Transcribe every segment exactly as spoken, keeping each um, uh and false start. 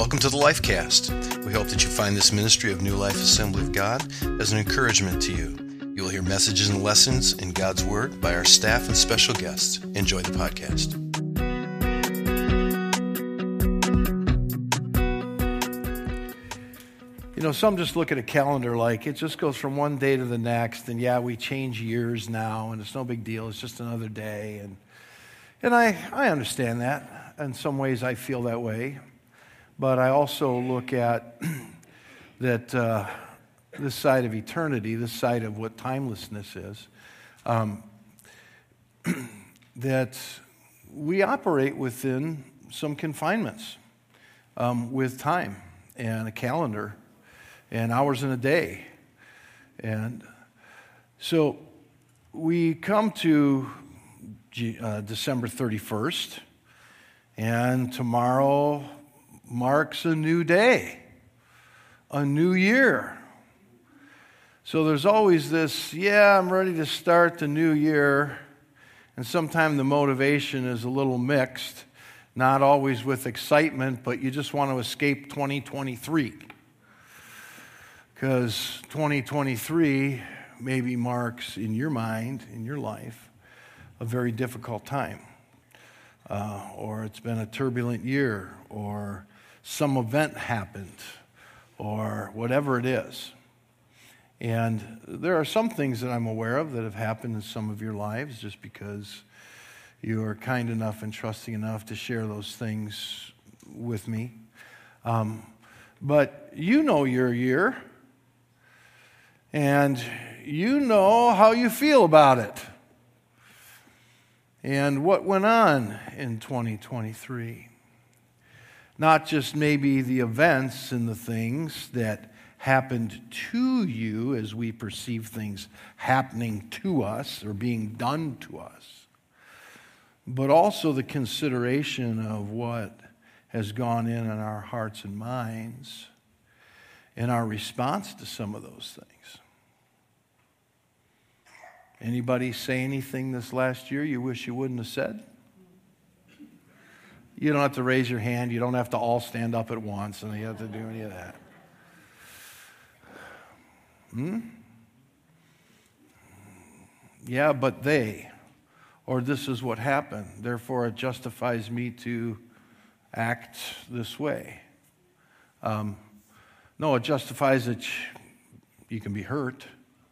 Welcome to the Lifecast. We hope that you find this ministry of New Life Assembly of God as an encouragement to you. You will hear messages and lessons in God's Word by our staff and special guests. Enjoy the podcast. You know, some just look at a calendar like it just goes from one day to the next, and yeah, we change years now, and it's no big deal. It's just another day, and and I, I understand that. In some ways, I feel that way. But I also look at that uh, this side of eternity, this side of what timelessness is, um, that we operate within some confinements um, with time and a calendar and hours in a day. And so we come to uh, December thirty-first, and tomorrow marks a new day, a new year. So there's always this, yeah, I'm ready to start the new year, and sometimes the motivation is a little mixed, not always with excitement, but you just want to escape twenty twenty-three. Because twenty twenty-three maybe marks, in your mind, in your life, a very difficult time. Uh, or it's been a turbulent year, or some event happened, or whatever it is. And there are some things that I'm aware of that have happened in some of your lives just because you are kind enough and trusting enough to share those things with me. Um, but you know your year, and you know how you feel about it. And what went on in twenty twenty-three. Not just maybe the events and the things that happened to you as we perceive things happening to us or being done to us, but also the consideration of what has gone in in our hearts and minds and our response to some of those things. Anybody say anything this last year you wish you wouldn't have said? You don't have to raise your hand. You don't have to all stand up at once, and you have to do any of that. Hmm? Yeah, but they, or this is what happened. Therefore, it justifies me to act this way. Um, no, it justifies that you can be hurt.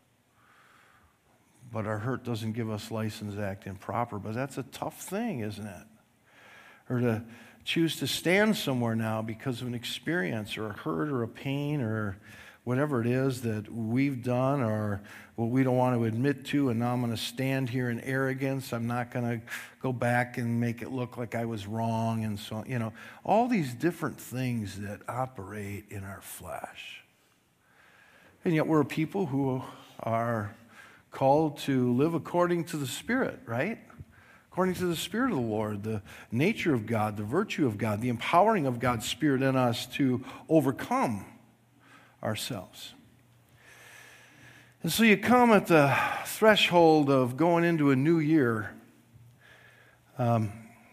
But our hurt doesn't give us license to act improper. But that's a tough thing, isn't it? Or to choose to stand somewhere now because of an experience or a hurt or a pain or whatever it is that we've done or what we don't want to admit to, and now I'm going to stand here in arrogance. I'm not going to go back and make it look like I was wrong and so on. You know, all these different things that operate in our flesh. And yet we're a people who are called to live according to the Spirit, right? According to the Spirit of the Lord, the nature of God, the virtue of God, the empowering of God's Spirit in us to overcome ourselves. And so you come at the threshold of going into a new year. Um,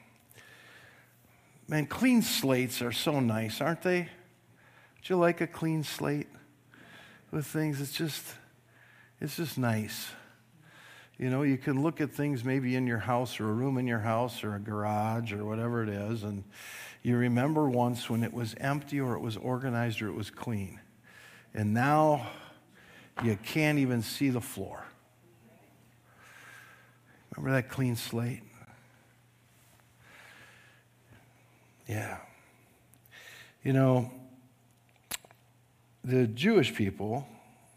man, clean slates are so nice, aren't they? Would you like a clean slate with things? It's just... It's just nice. You know, you can look at things maybe in your house or a room in your house or a garage or whatever it is, and you remember once when it was empty or it was organized or it was clean. And now you can't even see the floor. Remember that clean slate? Yeah. You know, the Jewish people,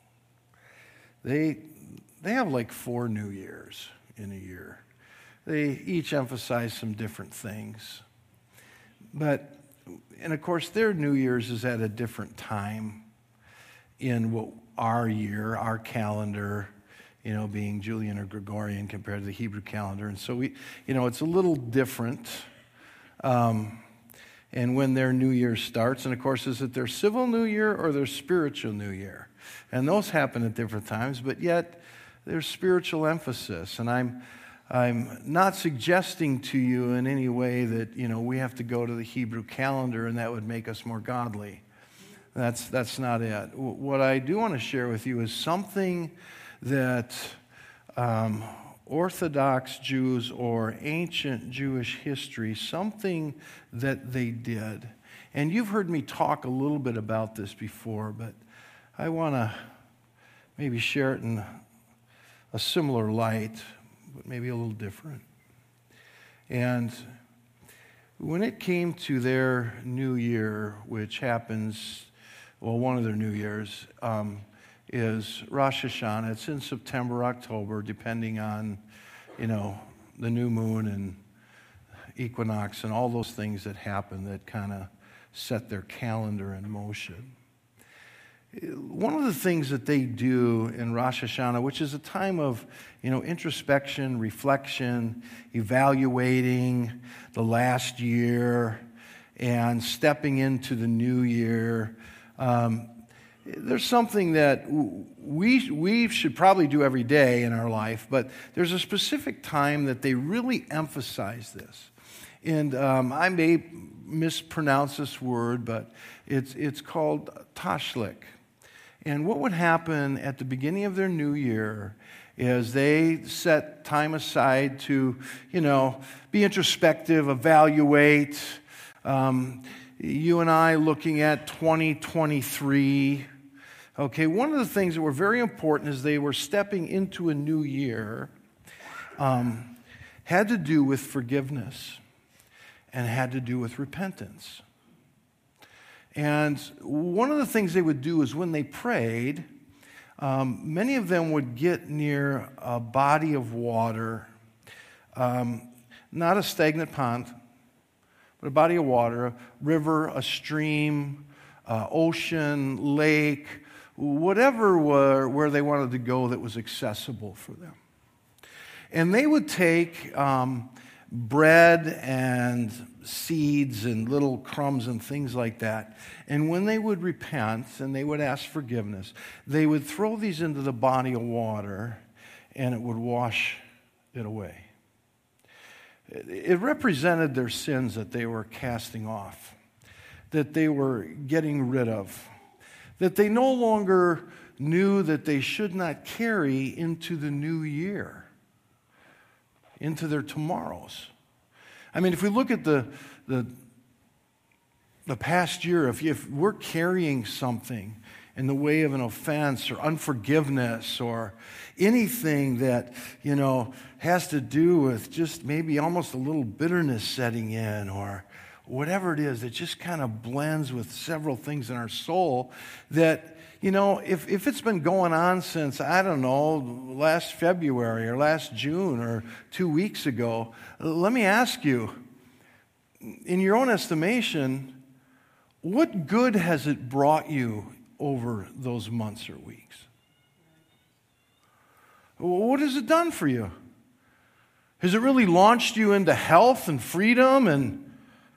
They they have like four New Years in a year. They each emphasize some different things. But, and of course, their New Year's is at a different time in what our year, our calendar, you know, being Julian or Gregorian compared to the Hebrew calendar. And so we, you know, it's a little different. Um, and when their New Year starts, and of course, is it their civil New Year or their spiritual New Year? And those happen at different times, but yet there's spiritual emphasis. And I'm I'm not suggesting to you in any way that, you know, we have to go to the Hebrew calendar and that would make us more godly. That's, that's not it. What I do want to share with you is something that um, Orthodox Jews or ancient Jewish history, something that they did. And you've heard me talk a little bit about this before, but I want to maybe share it in a similar light, but maybe a little different. And when it came to their new year, which happens, well, one of their new years um, is Rosh Hashanah. It's in September, October, depending on, you know, the new moon and equinox and all those things that happen that kind of set their calendar in motion. One of the things that they do in Rosh Hashanah, which is a time of, you know, introspection, reflection, evaluating the last year, and stepping into the new year, um, there's something that we we should probably do every day in our life, but there's a specific time that they really emphasize this. And um, I may mispronounce this word, but it's it's called tashlik. And what would happen at the beginning of their new year is they set time aside to, you know, be introspective, evaluate. Um, you and I looking at twenty twenty-three. Okay, one of the things that were very important as they were stepping into a new year um, had to do with forgiveness and had to do with repentance. And one of the things they would do is when they prayed, um, many of them would get near a body of water, um, not a stagnant pond, but a body of water, a river, a stream, uh, ocean, lake, whatever were, where they wanted to go that was accessible for them. And they would take um, bread and seeds and little crumbs and things like that. And when they would repent and they would ask forgiveness, they would throw these into the body of water and it would wash it away. It represented their sins that they were casting off, that they were getting rid of, that they no longer knew that they should not carry into the new year, into their tomorrows. I mean, if we look at the the, the past year, if, you, if we're carrying something in the way of an offense or unforgiveness or anything that, you know, has to do with just maybe almost a little bitterness setting in or whatever it is that just kind of blends with several things in our soul that, you know, if, if it's been going on since, I don't know, last February or last June or two weeks ago, let me ask you, in your own estimation, what good has it brought you over those months or weeks? What has it done for you? Has it really launched you into health and freedom? And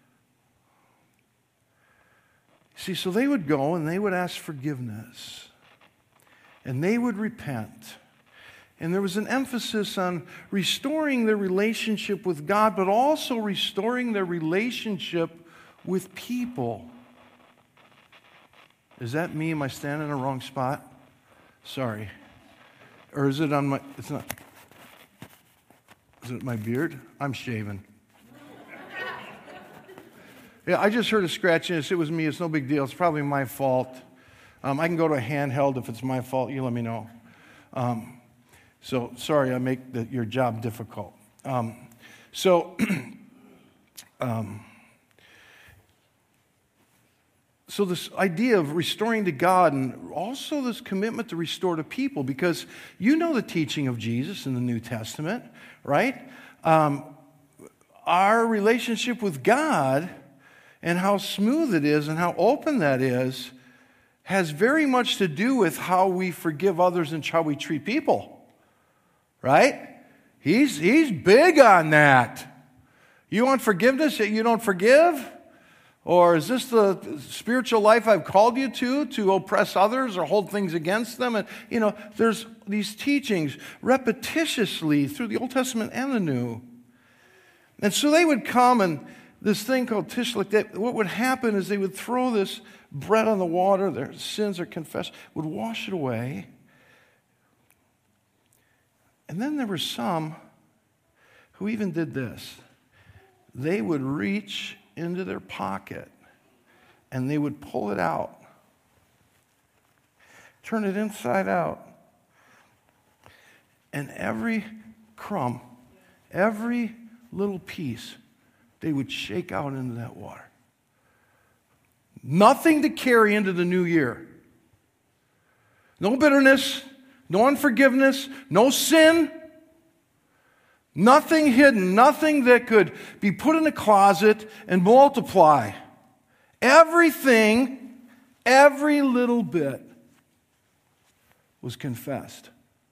see, so they would go and they would ask forgiveness and they would repent. And there was an emphasis on restoring their relationship with God, but also restoring their relationship with people. Is that me? Am I standing in the wrong spot? Sorry. Or is it on my, it's not, is it my beard? I'm shaving. Yeah, I just heard a scratching. It was me. It's no big deal. It's probably my fault. Um, I can go to a handheld if it's my fault. You let me know. Um, so, sorry, I make the, your job difficult. Um, so, um, so this idea of restoring to God and also this commitment to restore to people, because you know the teaching of Jesus in the New Testament, right? Um, our relationship with God and how smooth it is and how open that is has very much to do with how we forgive others and how we treat people. Right? He's, he's big on that. You want forgiveness yet you don't forgive? Or is this the spiritual life I've called you to, to oppress others or hold things against them? And, you know, there's these teachings repetitiously through the Old Testament and the New. And so they would come, and this thing called Tishlich, that what would happen is they would throw this bread on the water, their sins are confessed, would wash it away. And then there were some who even did this. They would reach into their pocket and they would pull it out, turn it inside out, and every crumb, every little piece, they would shake out into that water. Nothing to carry into the new year. No bitterness, no unforgiveness, no sin. Nothing hidden, nothing that could be put in a closet and multiply. Everything, every little bit was confessed.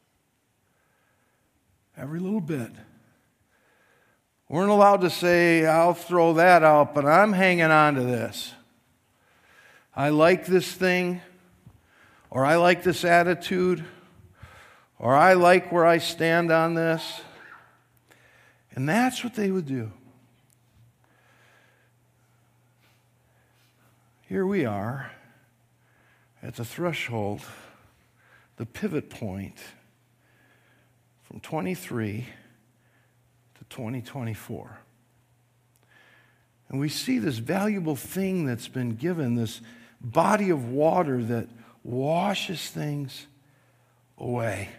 Every little bit. Weren't allowed to say, I'll throw that out, but I'm hanging on to this. I like this thing, or I like this attitude, or I like where I stand on this. And that's what they would do. Here we are at the threshold, the pivot point from twenty-three to twenty twenty-four. And we see this valuable thing that's been given, this body of water that washes things away.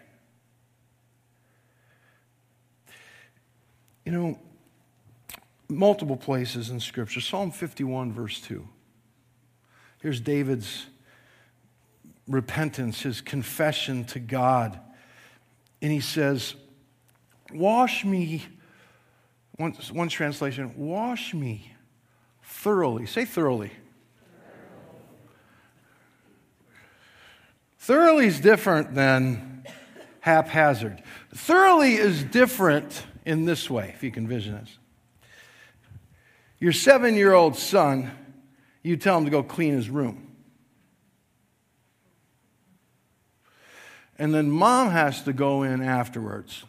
You know, multiple places in Scripture. Psalm fifty-one, verse two. Here's David's repentance, his confession to God. And he says, wash me, one, one translation, wash me thoroughly. Say thoroughly. Thoroughly is different than haphazard. Thoroughly is different in this way, if you can vision this. Your seven-year-old son, you tell him to go clean his room. And then mom has to go in afterwards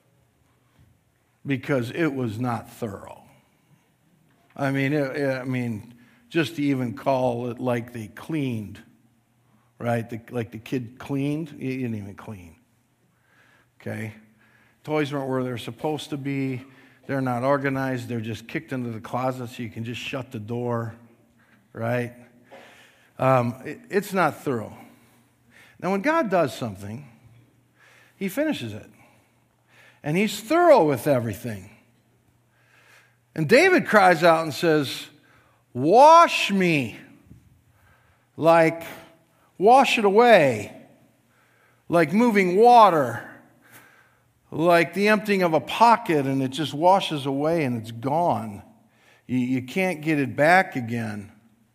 because it was not thorough. I mean, it, I mean, just to even call it like they cleaned, right? The, like the kid cleaned, he didn't even clean. Okay? Toys weren't where they're supposed to be. They're not organized. They're just kicked into the closet so you can just shut the door, right? Um, it, it's not thorough. Now, when God does something, He finishes it. And He's thorough with everything. And David cries out and says, wash me, like wash it away, like moving water, like the emptying of a pocket and it just washes away and it's gone. You, you can't get it back again.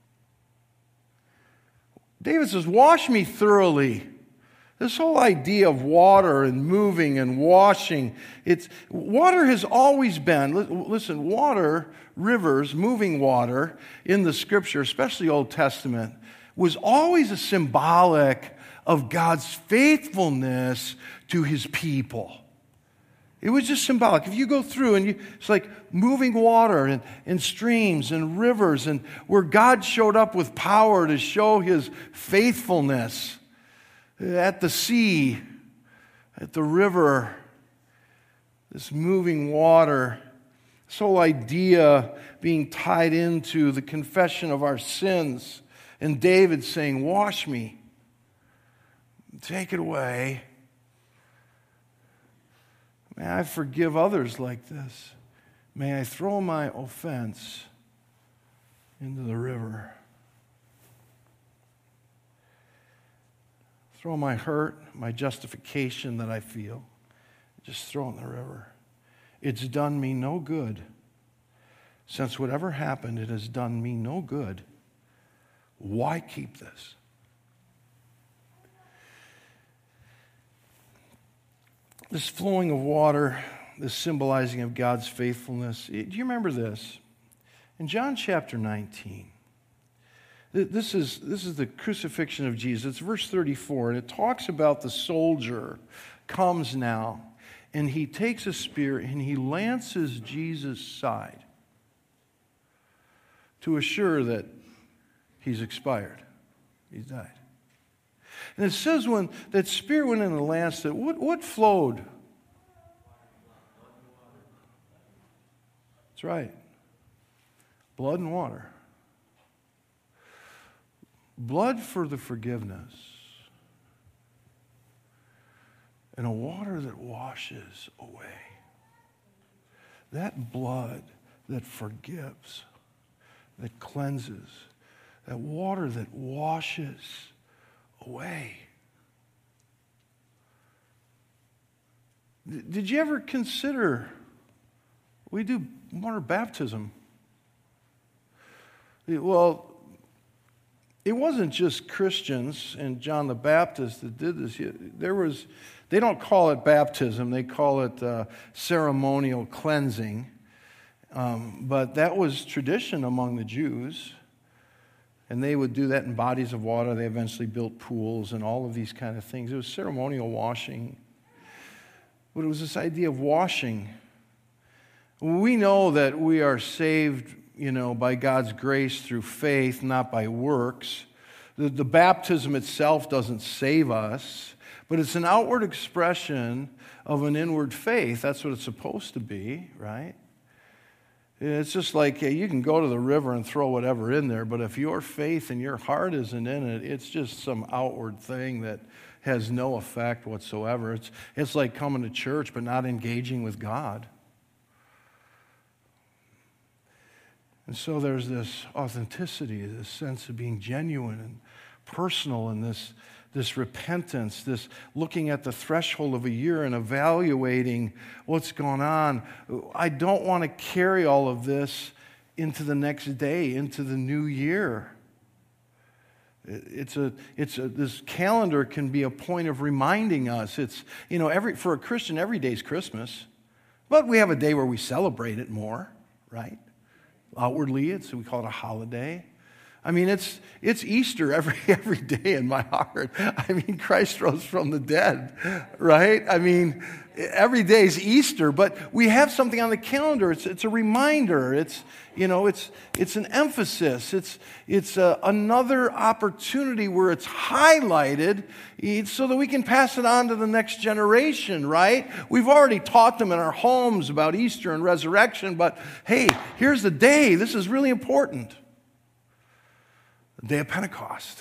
David says, wash me thoroughly. This whole idea of water and moving and washing, it's water has always been, listen, water, rivers, moving water in the Scripture, especially Old Testament, was always a symbolic of God's faithfulness to His people. It was just symbolic. If you go through and you, it's like moving water and, and streams and rivers and where God showed up with power to show His faithfulness at the sea, at the river, this moving water, this whole idea being tied into the confession of our sins. And David saying, wash me, take it away. May I forgive others like this. May I throw my offense into the river. Throw my hurt, my justification that I feel, just throw it in the river. It's done me no good. Since whatever happened, it has done me no good. Why keep this? This flowing of water, this symbolizing of God's faithfulness. Do you remember this? In John chapter nineteen, This is, this is the crucifixion of Jesus. It's verse thirty-four, and it talks about the soldier comes now, and he takes a spear and he lances Jesus' side to assure that he's expired. He's died. And it says when that spear went in and lanced it, what, what flowed? That's right. Blood and water. Blood for the forgiveness. And a water that washes away. That blood that forgives, that cleanses, that water that washes away. Did you ever consider, we do water baptism. Well, it wasn't just Christians and John the Baptist that did this. There was, they don't call it baptism, they call it uh, ceremonial cleansing. Um, but that was tradition among the Jews. And they would do that in bodies of water. They eventually built pools and all of these kind of things. It was ceremonial washing. But it was this idea of washing. We know that we are saved, you know, by God's grace through faith, not by works. The, the baptism itself doesn't save us, but it's an outward expression of an inward faith. That's what it's supposed to be, right? It's just like uh, you can go to the river and throw whatever in there, but if your faith and your heart isn't in it, it's just some outward thing that has no effect whatsoever. It's, it's like coming to church but not engaging with God. And so there's this authenticity, this sense of being genuine and personal, and this, this repentance, this looking at the threshold of a year and evaluating what's going on. I don't want to carry all of this into the next day, into the new year. It's a, it's a, this calendar can be a point of reminding us. It's, you know, every, for a Christian, every day's Christmas, but we have a day where we celebrate it more, right? Outwardly, it's, we call it a holiday. I mean, it's it's Easter every every day in my heart. I mean, Christ rose from the dead, right? I mean, every day is Easter, but we have something on the calendar. It's it's a reminder. It's you know, it's it's an emphasis. It's it's a, another opportunity where it's highlighted so that we can pass it on to the next generation, right? We've already taught them in our homes about Easter and resurrection, but hey, here's the day. This is really important. The day of Pentecost.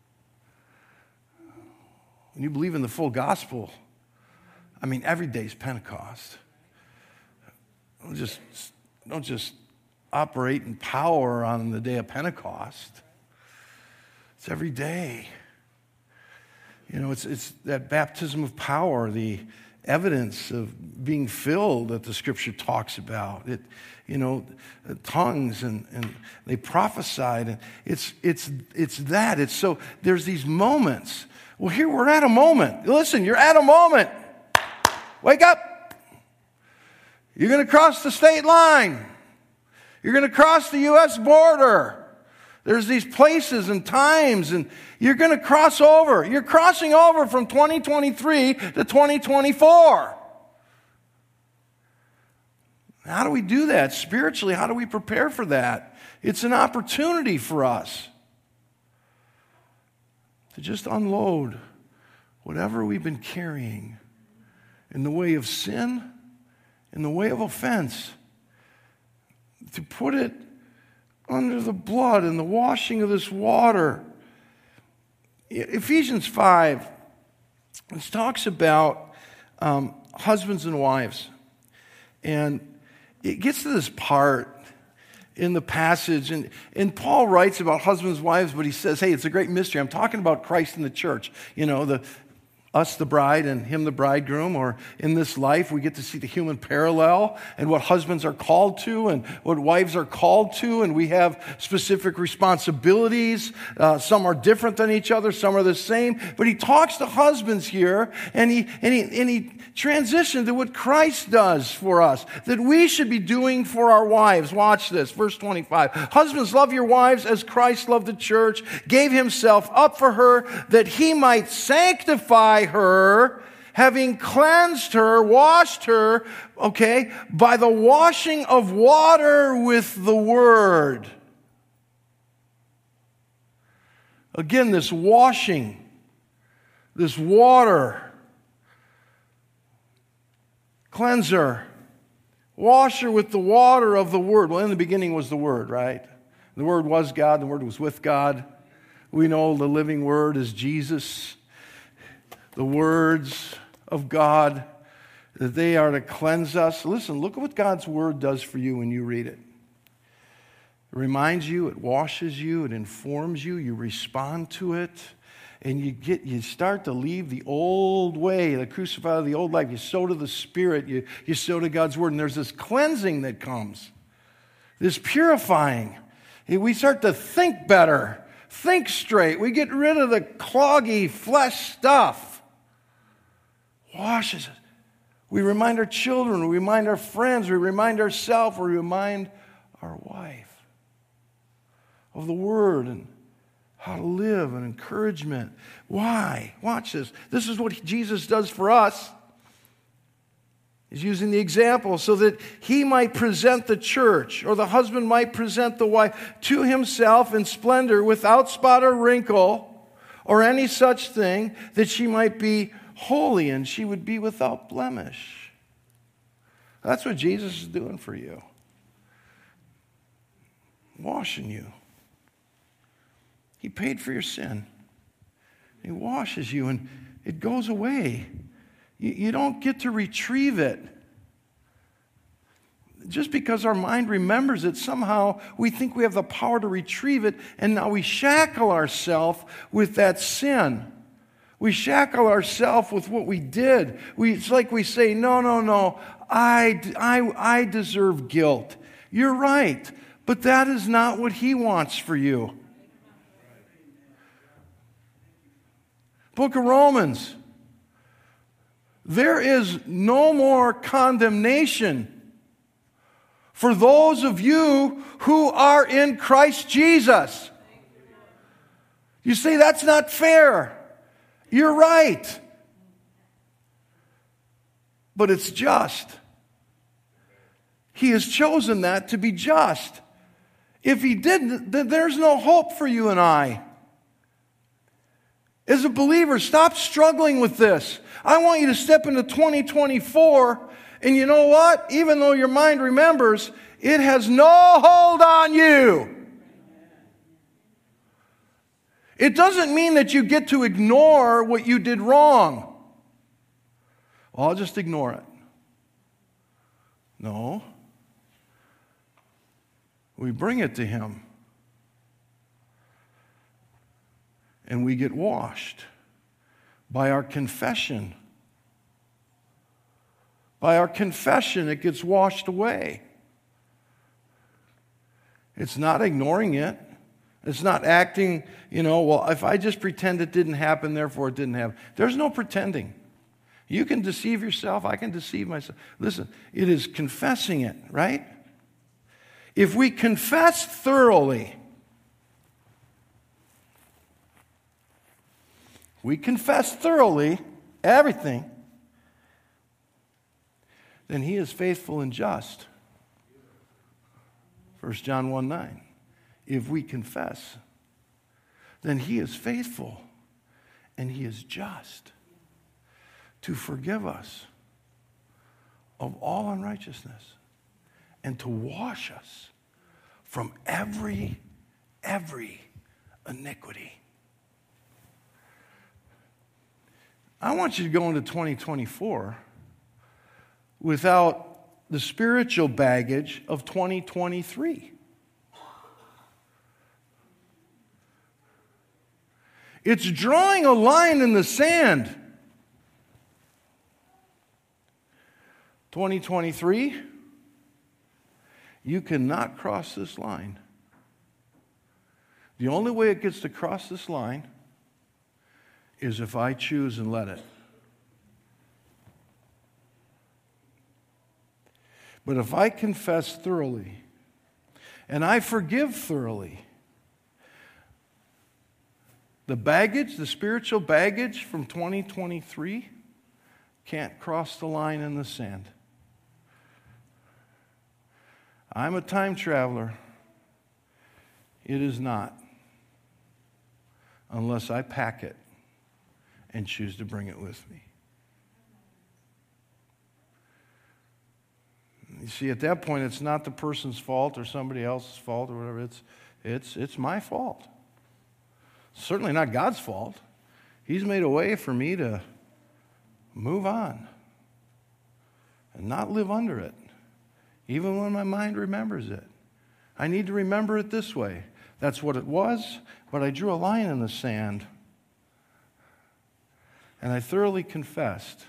When you believe in the full gospel, I mean, every day's Pentecost. Don't just, don't just operate in power on the day of Pentecost. It's every day. You know, it's it's that baptism of power, the evidence of being filled that the Scripture talks about. It, you know, tongues and, and they prophesied. And it's it's it's that. It's so there's these moments. Well, here we're at a moment. Listen, you're at a moment. Wake up. You're going to cross the state line. You're going to cross the U S border. There's these places and times, and you're going to cross over. You're crossing over from twenty twenty-three to twenty twenty-four. How do we do that spiritually? How do we prepare for that? It's an opportunity for us to just unload whatever we've been carrying in the way of sin, in the way of offense, to put it under the blood and the washing of this water. Ephesians five, it talks about um, husbands and wives. And it gets to this part in the passage, and, and Paul writes about husbands and wives, but he says, hey, it's a great mystery. I'm talking about Christ and the church. You know, the us the bride and him the bridegroom, or in this life we get to see the human parallel and what husbands are called to and what wives are called to, and we have specific responsibilities. Uh, some are different than each other, some are the same. But he talks to husbands here, and he, and he, and he transitioned to what Christ does for us, that we should be doing for our wives. Watch this, verse twenty-five. Husbands, love your wives as Christ loved the church, gave himself up for her, that he might sanctify her, having cleansed her, washed her, okay, by the washing of water with the word. Again, this washing, this water, cleanse her, wash her with the water of the word. Well, in the beginning was the word, right? The word was God, the word was with God. We know the living word is Jesus. The words of God, that they are to cleanse us. Listen, look at what God's word does for you when you read it. It reminds you, it washes you, it informs you, you respond to it, and you get you start to leave the old way, the crucified, the old life. You sow to the Spirit, you, you sow to God's word, and there's this cleansing that comes, this purifying. We start to think better, think straight. We get rid of the cloggy flesh stuff. Washes us. We remind our children, we remind our friends, we remind ourselves, we remind our wife of the word and how to live and encouragement. Why? Watch this. This is what Jesus does for us. He's using the example so that he might present the church, or the husband might present the wife to himself in splendor, without spot or wrinkle or any such thing, that she might be holy and she would be without blemish. That's what Jesus is doing for you. Washing you. He paid for your sin. He washes you and it goes away. You, you don't get to retrieve it. Just because our mind remembers it, somehow we think we have the power to retrieve it, and now we shackle ourselves with that sin. We shackle ourselves with what we did. We, it's like we say, no, no, no, I, I, I deserve guilt. You're right, but that is not what he wants for you. Book of Romans. There is no more condemnation for those of you who are in Christ Jesus. You say, that's not fair. You're right. But it's just. He has chosen that to be just. If he didn't, then there's no hope for you and I. As a believer, stop struggling with this. I want you to step into twenty twenty-four, and you know what? Even though your mind remembers, it has no hold on you. It doesn't mean that you get to ignore what you did wrong. Well, I'll just ignore it. No. We bring it to him. And we get washed by our confession. By our confession, it gets washed away. It's not ignoring it. It's not acting, you know, well, if I just pretend it didn't happen, therefore it didn't happen. There's no pretending. You can deceive yourself. I can deceive myself. Listen, it is confessing it, right? If we confess thoroughly, we confess thoroughly everything, then he is faithful and just. First John one nine. If we confess, then he is faithful and he is just to forgive us of all unrighteousness and to wash us from every, every iniquity. I want you to go into twenty twenty-four without the spiritual baggage of twenty twenty-three. It's drawing a line in the sand. twenty twenty-three, you cannot cross this line. The only way it gets to cross this line is if I choose and let it. But if I confess thoroughly and I forgive thoroughly, the baggage, the spiritual baggage from twenty twenty-three can't cross the line in the sand. I'm a time traveler. It is not, unless I pack it and choose to bring it with me. You see, at that point, it's not the person's fault or somebody else's fault or whatever. It's, it's, it's my fault. Certainly not God's fault. He's made a way for me to move on and not live under it, even when my mind remembers it. I need to remember it this way. That's what it was, but I drew a line in the sand, and I thoroughly confessed.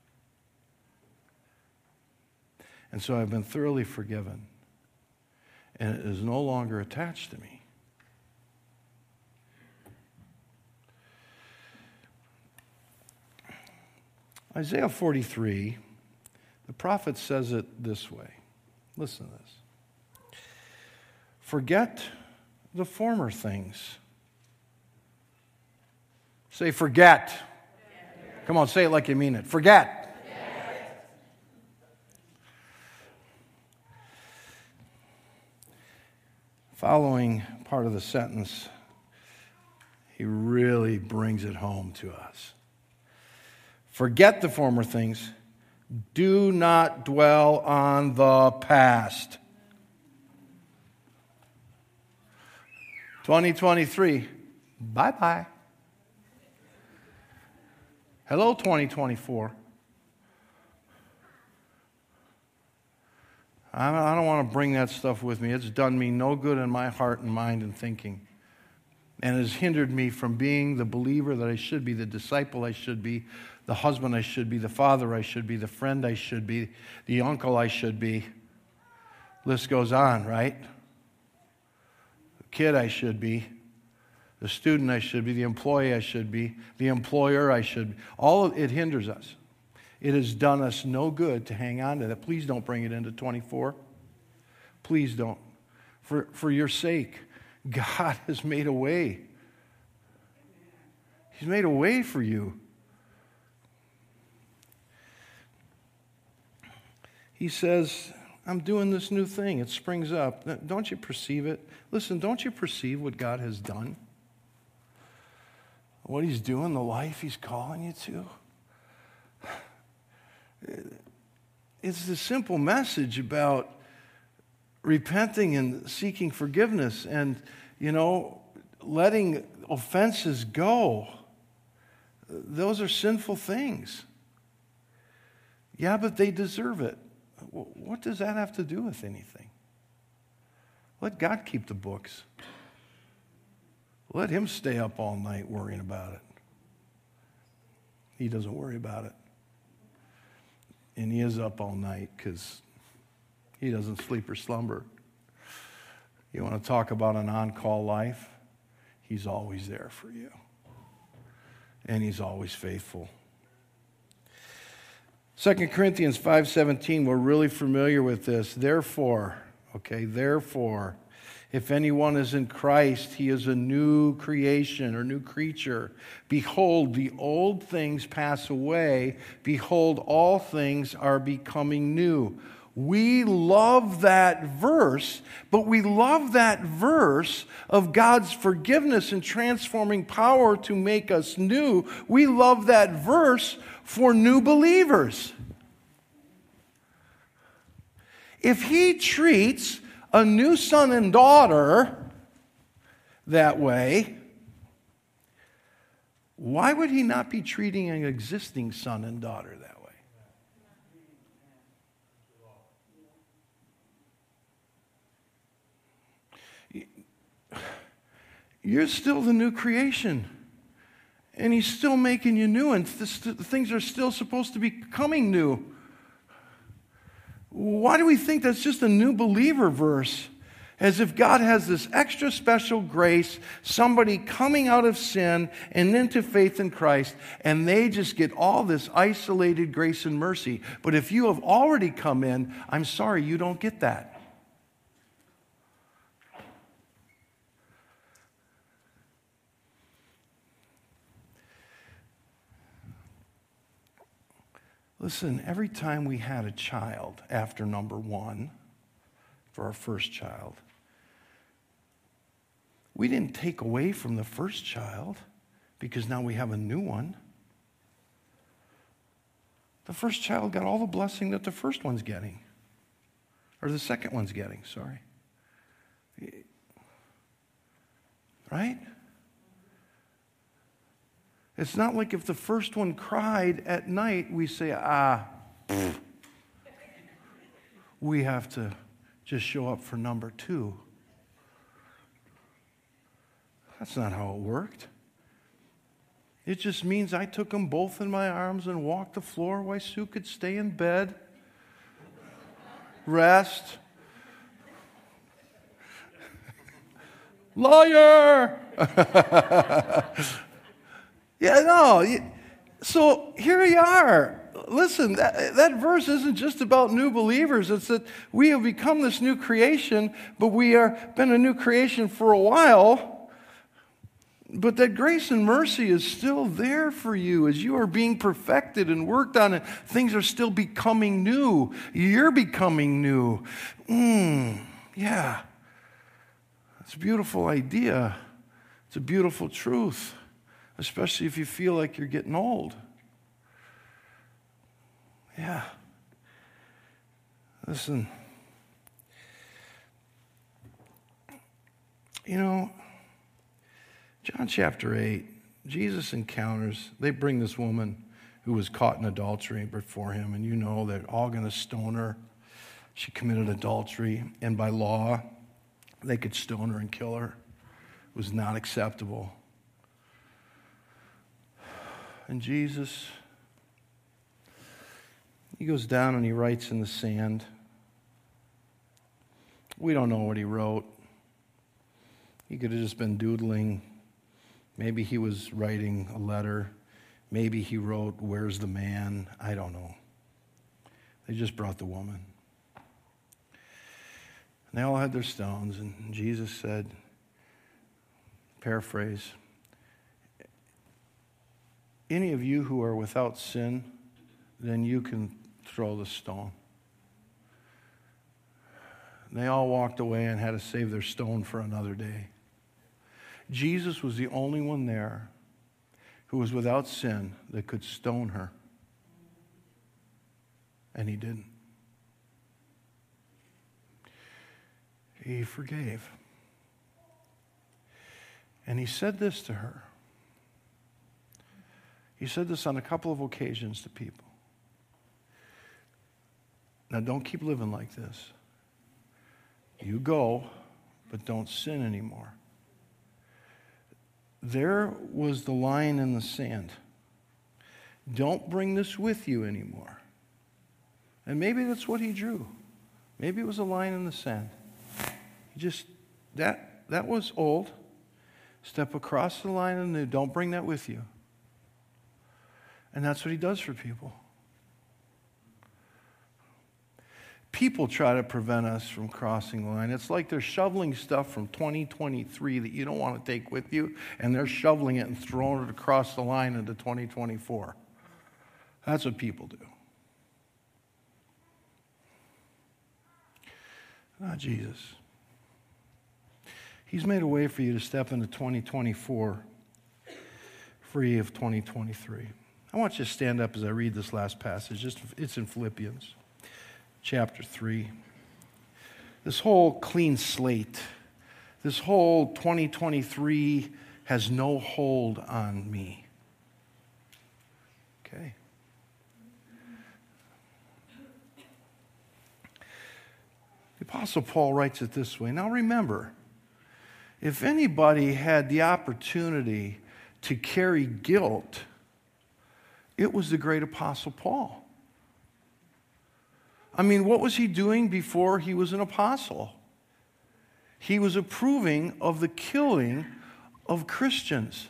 And so I've been thoroughly forgiven, and it is no longer attached to me. Isaiah forty-three, the prophet says it this way. Listen to this. Forget the former things. Say, forget. forget. Come on, say it like you mean it. Forget. forget. Following part of the sentence, he really brings it home to us. Forget the former things. Do not dwell on the past. twenty twenty-three, bye-bye. Hello, twenty twenty-four. I don't want to bring that stuff with me. It's done me no good in my heart and mind and thinking, and has hindered me from being the believer that I should be, the disciple I should be, the husband I should be, the father I should be, the friend I should be, the uncle I should be. List goes on, right? The kid I should be, the student I should be, the employee I should be, the employer I should be. All of it hinders us. It has done us no good to hang on to that. Please don't bring it into twenty-four. Please don't. For, for your sake, God has made a way. He's made a way for you. He says, I'm doing this new thing. It springs up. Don't you perceive it? Listen, don't you perceive what God has done? What He's doing, the life He's calling you to? It's the simple message about repenting and seeking forgiveness and, you know, letting offenses go. Those are sinful things. Yeah, but they deserve it. What does that have to do with anything? Let God keep the books. Let Him stay up all night worrying about it. He doesn't worry about it. And He is up all night because He doesn't sleep or slumber. You want to talk about an on-call life? He's always there for you. And He's always faithful. Second Corinthians five seventeen, we're really familiar with this. Therefore, okay, therefore, if anyone is in Christ, he is a new creation or new creature. Behold, the old things pass away. Behold, all things are becoming new. We love that verse, but we love that verse of God's forgiveness and transforming power to make us new. We love that verse for new believers. If He treats a new son and daughter that way, why would He not be treating an existing son and daughter that way? You're still the new creation. And He's still making you new, and th- th- things are still supposed to be becoming new. Why do we think that's just a new believer verse? As if God has this extra special grace, somebody coming out of sin and into faith in Christ, and they just get all this isolated grace and mercy. But if you have already come in, I'm sorry, you don't get that. Listen, every time we had a child after number one, for our first child, we didn't take away from the first child because now we have a new one. The first child got all the blessing that the first one's getting, or the second one's getting, sorry. Right? It's not like if the first one cried at night, we say, ah, pfft. We have to just show up for number two. That's not how it worked. It just means I took them both in my arms and walked the floor while Sue could stay in bed, rest. Lawyer! Yeah, no. So here we are. Listen, that, that verse isn't just about new believers. It's that we have become this new creation, but we have been a new creation for a while. But that grace and mercy is still there for you as you are being perfected and worked on, and things are still becoming new. You're becoming new. Mm, yeah. It's a beautiful idea. It's a beautiful truth, especially if you feel like you're getting old. Yeah. Listen. You know, John chapter eight, Jesus encounters, they bring this woman who was caught in adultery before him, and you know they're all going to stone her. She committed adultery, and by law, they could stone her and kill her. It was not acceptable. And Jesus, he goes down and he writes in the sand. We don't know what he wrote. He could have just been doodling. Maybe he was writing a letter. Maybe he wrote, "Where's the man?" I don't know. They just brought the woman. And they all had their stones, and Jesus said, paraphrase, "Any of you who are without sin, then you can throw the stone." And they all walked away and had to save their stone for another day. Jesus was the only one there who was without sin that could stone her. And he didn't. He forgave. And he said this to her. He said this on a couple of occasions to people. Now, don't keep living like this. You go, but don't sin anymore. There was the line in the sand. Don't bring this with you anymore. And maybe that's what he drew. Maybe it was a line in the sand. He just, that, that was old. Step across the line and new. Don't bring that with you. And that's what he does for people. People try to prevent us from crossing the line. It's like they're shoveling stuff from twenty twenty-three that you don't want to take with you, and they're shoveling it and throwing it across the line into twenty twenty-four. That's what people do. Not Jesus. He's made a way for you to step into twenty twenty-four free of twenty twenty-three. I want you to stand up as I read this last passage. Just, it's in Philippians chapter three. This whole clean slate, this whole twenty twenty-three has no hold on me. Okay. The Apostle Paul writes it this way. Now remember, if anybody had the opportunity to carry guilt, it was the great Apostle Paul. I mean, what was he doing before he was an apostle? He was approving of the killing of Christians.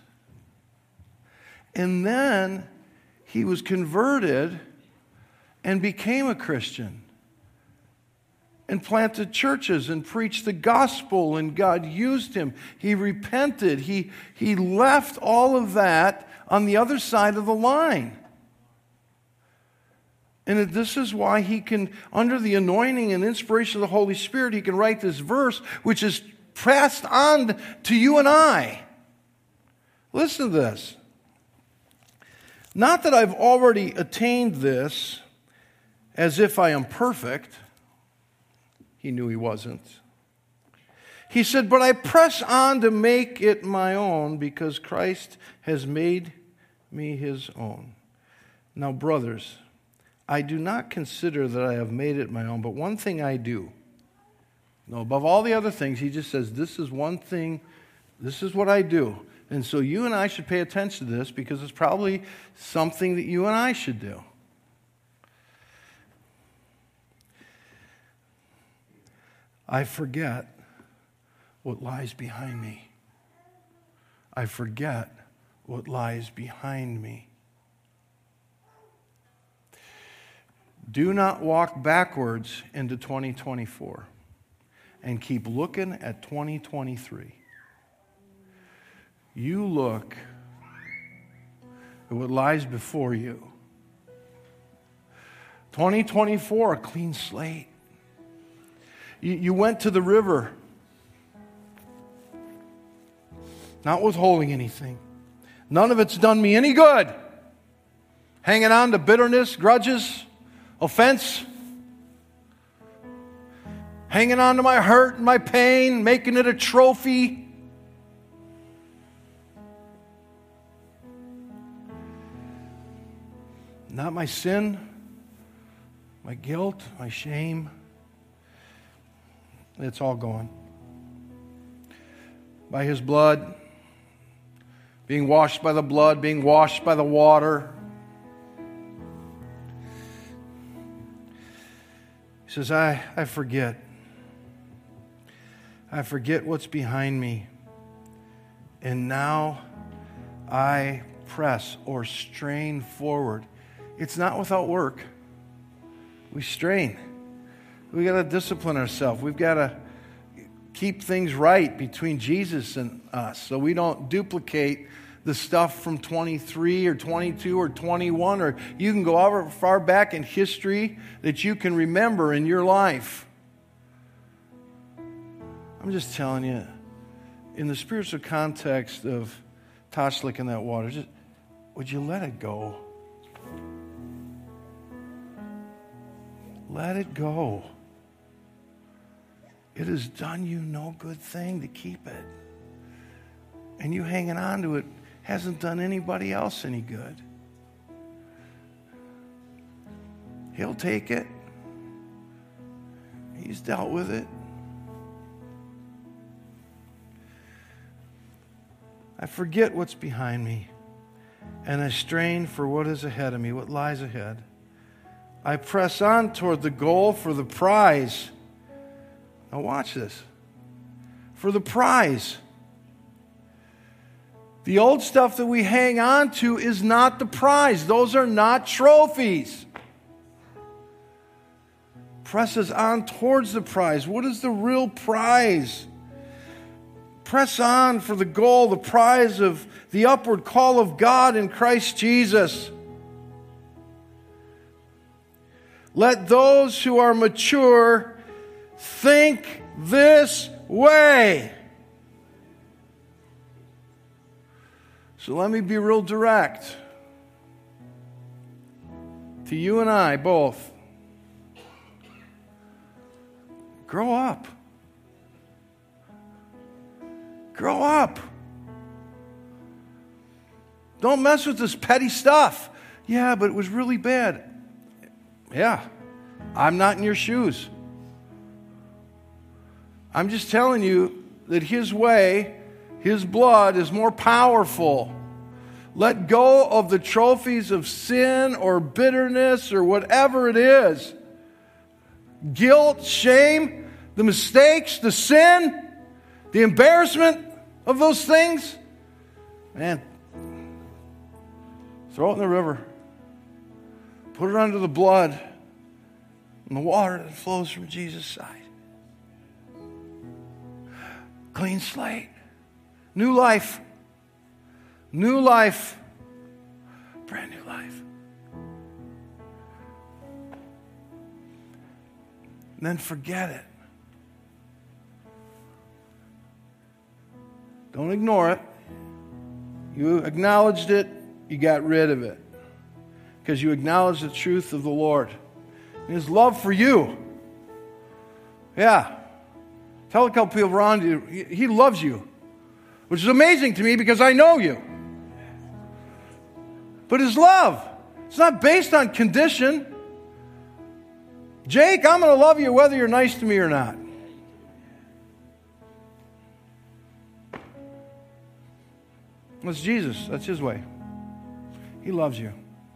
And then he was converted and became a Christian and planted churches and preached the gospel, and God used him. He repented. He, he left all of that on the other side of the line. And this is why he can, under the anointing and inspiration of the Holy Spirit, he can write this verse, which is passed on to you and I. Listen to this. Not that I've already attained this as if I am perfect. He knew he wasn't. He said, but I press on to make it my own because Christ has made me his own. Now, brothers, I do not consider that I have made it my own, but one thing I do. No, above all the other things, he just says, this is one thing, this is what I do. And so you and I should pay attention to this because it's probably something that you and I should do. I forget what lies behind me. I forget what lies behind me. Do not walk backwards into twenty twenty-four and keep looking at twenty twenty-three. You look at what lies before you. twenty twenty-four, a clean slate. You, you went to the river, not withholding anything. None of it's done me any good. Hanging on to bitterness, grudges, offense. Hanging on to my hurt and my pain, making it a trophy. Not my sin, my guilt, my shame. It's all gone. By his blood, being washed by the blood, being washed by the water. He says, I, I forget. I forget what's behind me. And now I press or strain forward. It's not without work. We strain. We've got to discipline ourselves. We've got to keep things right between Jesus and us so we don't duplicate the stuff from twenty-three or twenty-two or twenty-one, or you can go however far back in history that you can remember in your life. I'm just telling you, in the spiritual context of Toshlik in that water, just, would you let it go? Let it go. It has done you no good thing to keep it. And you hanging on to it hasn't done anybody else any good. He'll take it. He's dealt with it. I forget what's behind me, and I strain for what is ahead of me, what lies ahead. I press on toward the goal for the prize. Now watch this. For the prize. The old stuff that we hang on to is not the prize. Those are not trophies. Presses on towards the prize. What is the real prize? Press on for the goal, the prize of the upward call of God in Christ Jesus. Let those who are mature think this way. So let me be real direct to you and I both. Grow up. Grow up. Don't mess with this petty stuff. Yeah, but it was really bad. Yeah, I'm not in your shoes. I'm just telling you that His way, His blood is more powerful. Let go of the trophies of sin or bitterness or whatever it is. guilt, shame, the mistakes, the sin, the embarrassment of those things, man, throw it in the river. Put it under the blood and the water that flows from Jesus' side. Clean slate. New life. New life. Brand new life. And then forget it. Don't ignore it. You acknowledged it, you got rid of it. Because you acknowledged the truth of the Lord. And His love for you. Yeah. Tell a couple people around you, He, he loves you. Which is amazing to me because I know you. But His love, it's not based on condition. Jake, I'm going to love you whether you're nice to me or not. That's Jesus. That's His way. He loves you.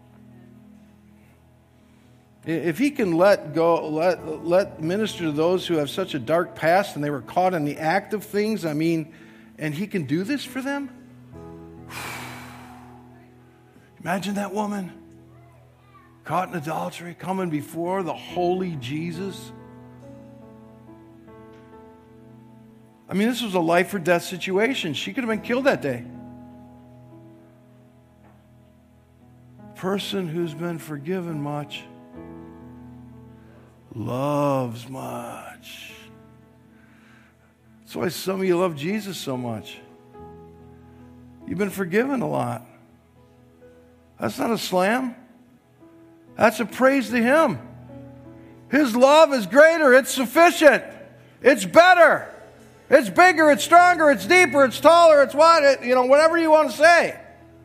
If He can let go, let, let minister to those who have such a dark past and they were caught in the act of things, I mean, and He can do this for them? Imagine that woman caught in adultery, coming before the holy Jesus. I mean, this was a life or death situation. She could have been killed that day. Person who's been forgiven much loves much. That's why some of you love Jesus so much. You've been forgiven a lot. That's not a slam. That's a praise to Him. His love is greater. It's sufficient. It's better. It's bigger. It's stronger. It's deeper. It's taller. It's wide. You know, whatever you want to say.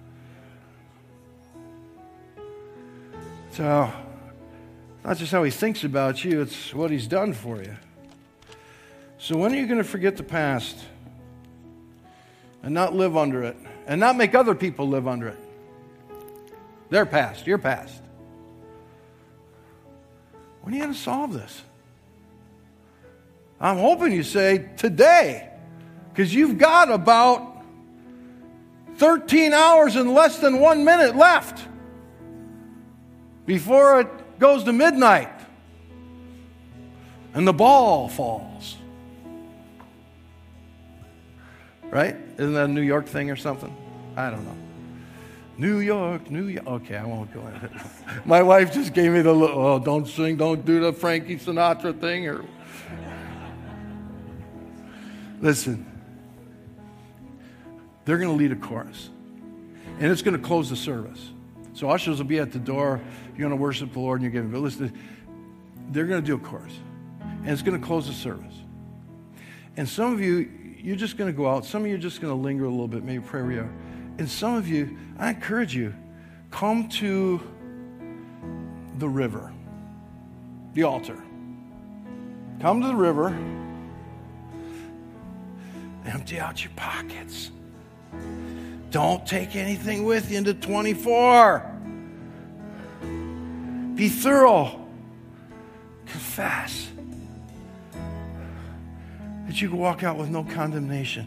So, not just how He thinks about you, it's what He's done for you. So when are you going to forget the past and not live under it and not make other people live under it? Their past, your past. When are you going to solve this? I'm hoping you say today, because you've got about thirteen hours and less than one minute left before it goes to midnight and the ball falls. Right? Isn't that a New York thing or something? I don't know. New York, New York. Okay, I won't go into it. My wife just gave me the little, oh, don't sing, don't do the Frankie Sinatra thing. Or listen, they're going to lead a chorus, and it's going to close the service. So ushers will be at the door. You're going to worship the Lord, and you're giving. But listen, they're going to do a chorus, and it's going to close the service. And some of you, you're just going to go out. Some of you are just going to linger a little bit, maybe pray where you are. And some of you, I encourage you, come to the river, the altar. Come to the river. Empty out your pockets. Don't take anything with you into twenty-four. Be thorough. Confess. That you can walk out with no condemnation.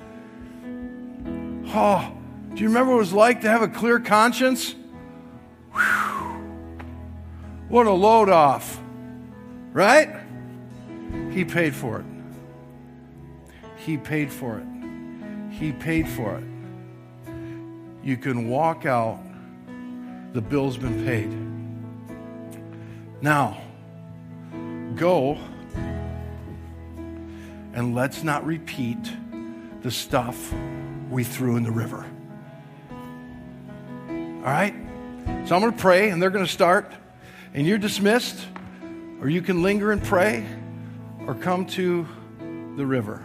Oh, do you remember what it was like to have a clear conscience? Whew. What a load off. Right? He paid for it. He paid for it. He paid for it. You can walk out. The bill's been paid. Now, go and let's not repeat the stuff we threw in the river. All right? So I'm going to pray, and they're going to start, and you're dismissed, or you can linger and pray, or come to the river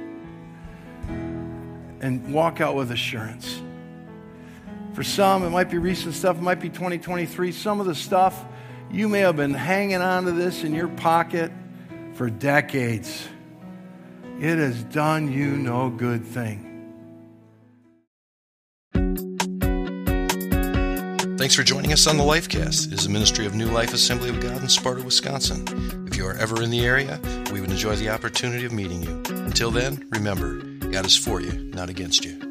and walk out with assurance. For some, it might be recent stuff. It might be twenty twenty-three. Some of the stuff, you may have been hanging on to this in your pocket for decades. It has done you no good thing. Thanks for joining us on the Lifecast. It is a ministry of New Life Assembly of God in Sparta, Wisconsin. If you are ever in the area, we would enjoy the opportunity of meeting you. Until then, remember, God is for you, not against you.